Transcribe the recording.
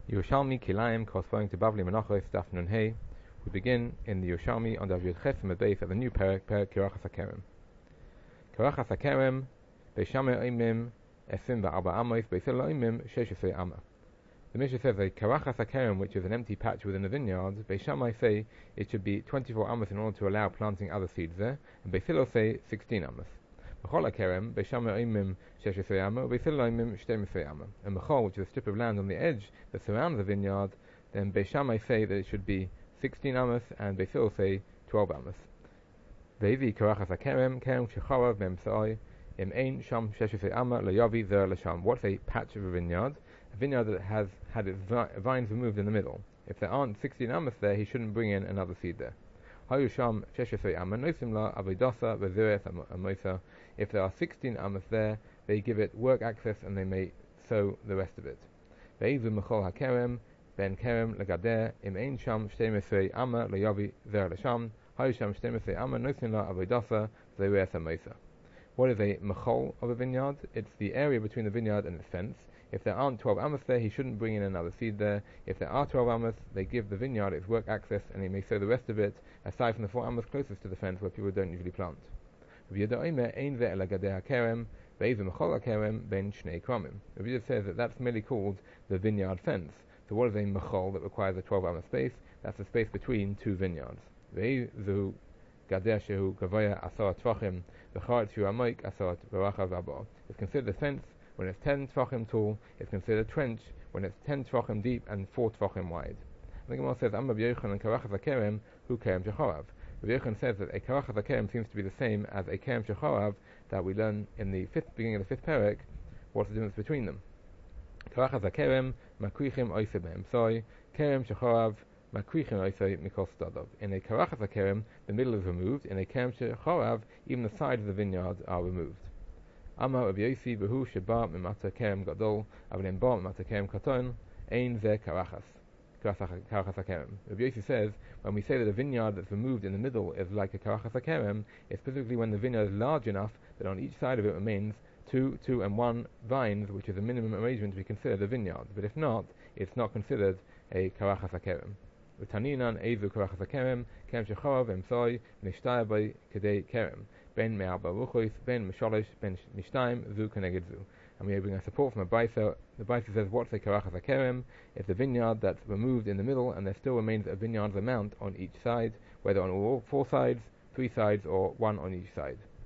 Yerushalmi Kilayim corresponding to Bavli Menachos Daf Nun Hey. We begin in the Yerushalmi on Daf Yud Ches and Beis at the new Perek Kirachas HaKerem. Kirachas HaKerem Beishamei Oimim Esim Va'arba Amos Beisil Oimim Sheshesei Amma. The Mishnah says a Kirachas HaKerem, which is an empty patch within a vineyard, Beishamai say it should be 24 Amos in order to allow planting other seeds there, and Beisilo say 16 Amos. B'chol HaKerem, Beishamei Oimim Sheshesei Amma, Beisil Oimim Shtemesei Amma. And B'chol, which is a strip of land on the edge that surrounds the vineyard, then Beishamai say that it should be 16 Amos, and Beisil say 12 Amos. Ve'evi Kirachas HaKerem, Kerem Shechorav Memsai, Im Ein Sham Sheshesei Amma, Layavi Zer Lasham. What's a patch of a vineyard? A vineyard that has had its vines removed in the middle. If there aren't 16 Amos there, he shouldn't bring in another seed there. Hayusham Sheshesei Amma Nosim La Avodasa V'Zireth Amosa. If there are 16 Amos there, they give it work access and they may sow the rest of it. Ve'ezu Mechol HaKerem Ben Kerem Legader Im Ein Sham Shtemesei Amma Layavi Zer Lasham. Hayusham Shtemesei Amma Nosim La Avodasa V'Zireth Amosa. What is a mechol of a vineyard? It's the area between the vineyard and its fence. If there aren't 12 amos there, he shouldn't bring in another seed there. If there are 12 amos, they give the vineyard its work access and he may sow the rest of it, aside from the 4 amos closest to the fence where people don't usually plant. Rabbi Yehuda says that that's merely called the vineyard fence. So what is a mechol that requires a 12 amos space? That's the space between two vineyards. It's considered a fence when it's 10 tvachim tall. It's considered a trench when it's 10 tvachim deep and 4 tvachim wide. The Gemara says, Amma B'Yochanan and Kirachas HaKerem, hu Kerem Shechorav. Rabbi Yochanan says that a Kirachas HaKerem seems to be the same as a Kerem Shechorav that we learn in the beginning of the 5th Perek. What's the difference between them? Kirachas HaKerem, Makrichim Oiseh Be'emsoi, Kerem Shechorav, in a Kirachas HaKerem, the middle is removed. In a Kerem Shechorav, even the sides of the vineyard are removed. Amar Rabbi Yosi Behu Sheba Mimata Kerem Gadol Avalim Ba Mimata Kerem Katon Ein Ze Kirachas HaKerem. Rabbi Yosi says when we say that a vineyard that's removed in the middle is like a Kirachas HaKerem, it's specifically when the vineyard is large enough that on each side of it remains 2 and 1 vines, which is a minimum arrangement to be considered a vineyard. But if not, it's not considered a Kirachas HaKerem. V'taninan ezu Kirachas HaKerem Kerem Shechorav Emsoi Nishtaya by Kedei Kerem Ben Me'arba Ruchos Ben Meshalosh Ben Nishtayim Zu Keneged Zu. And we bring a support from a Baisa. The Baisa says what's a Kirachas HaKerem? It's a vineyard that's removed in the middle and there still remains a vineyard's amount on each side, whether on all 4 sides, 3 sides, or 1 on each side.